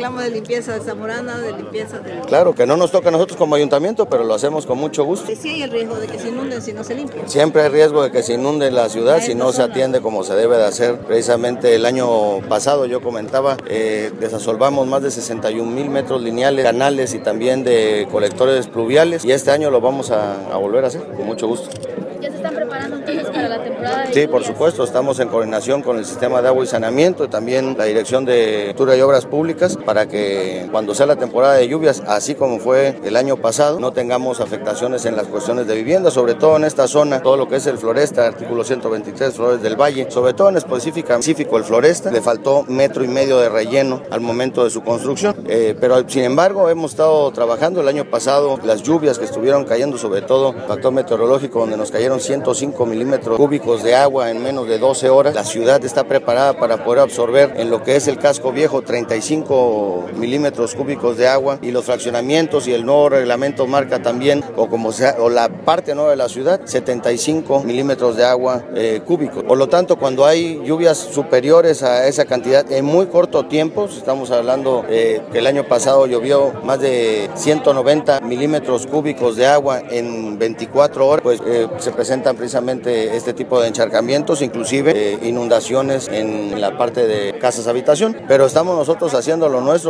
reclamo de limpieza de Zamorana, de limpieza de... Claro, que no nos toca a nosotros como ayuntamiento, pero lo hacemos con mucho gusto. Sí hay el riesgo de que se inunden si no se limpian. Siempre hay riesgo de que se inunde la ciudad si no se atiende como se debe de hacer. Precisamente el año pasado, yo comentaba, desasolvamos más de 61,000 metros lineales, canales y también de colectores pluviales, y este año lo vamos a volver a hacer, con mucho gusto. ¿Ya se están preparando entonces para la temporada de Sí, lluvias? por supuesto, estamos en coordinación con el sistema de agua y saneamiento y también la Dirección de Infraestructura y Obras Públicas para que cuando sea la temporada de lluvias, así como fue el año pasado, no tengamos afectaciones en las cuestiones de vivienda, sobre todo en esta zona, todo lo que es el Floresta, artículo 123, Flores del Valle, sobre todo en específico el Floresta, le faltó 1,5 metros de relleno al momento de su construcción, pero sin embargo hemos estado trabajando. El año pasado las lluvias que estuvieron cayendo, sobre todo factor meteorológico, donde nos cayeron 105 milímetros cúbicos de agua en menos de 12 horas, la ciudad está preparada para poder absorber en lo que es el casco viejo 35 milímetros cúbicos de agua, y los fraccionamientos y el nuevo reglamento marca también, o la parte nueva de la ciudad, 75 milímetros de agua cúbicos. Por lo tanto, cuando hay lluvias superiores a esa cantidad en muy corto tiempo, estamos hablando que el año pasado llovió más de 190 milímetros cúbicos de agua en 24 horas, pues se presentan precisamente este tipo de encharcamientos, inclusive inundaciones en la parte de casas habitación, pero estamos nosotros haciendo lo nuestro.